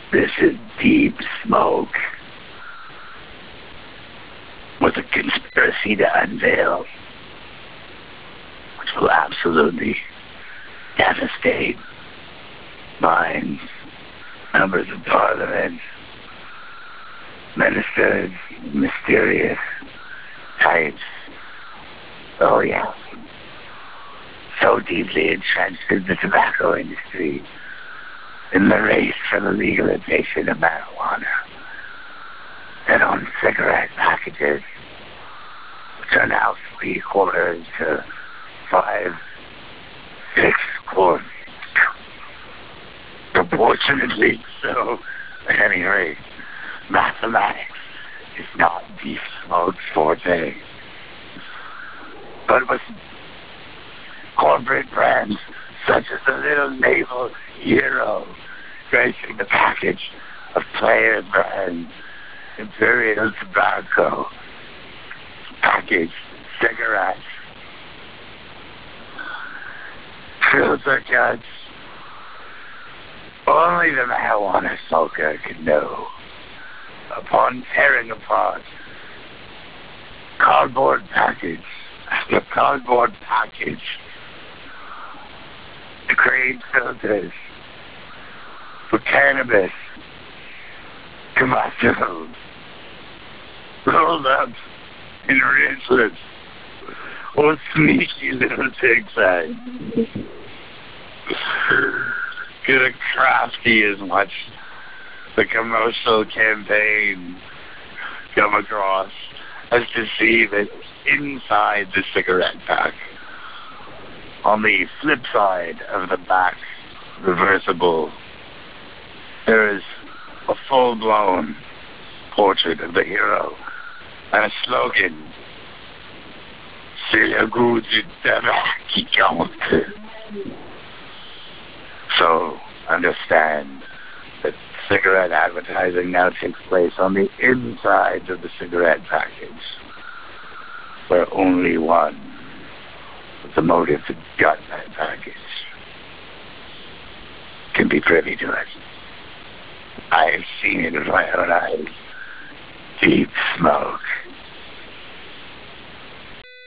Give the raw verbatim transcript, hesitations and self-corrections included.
This is Deep Smoke, with a conspiracy to unveil, which will absolutely devastate minds, members of parliament, ministers, mysterious types. Oh yeah. So deeply entrenched in the tobacco industry, in the race for the legalization of marijuana, and on cigarette packages, which are now three quarters to five, six quarters, proportionately so. At any rate, mathematics is not Deep Smoke's forte. But with corporate brands such as the little naval hero gracing the package of Player Brand Imperial Tobacco packaged cigarettes, filter cuts. Only the marijuana smoker can know. Upon tearing apart cardboard package after cardboard package to create filters for cannabis combustibles rolled up in rinseless or sneaky little tig size. Get a crafty as much the commercial campaign come across as to see that inside the cigarette pack, on the flip side of the back reversible, there is a full-blown portrait of the hero and a slogan, C'est le goût du tabac qui compte. So, understand that cigarette advertising now takes place on the inside of the cigarette package, where only one with the motive to gut that package can be privy to it. I have seen it with my own eyes. Deep Smoke.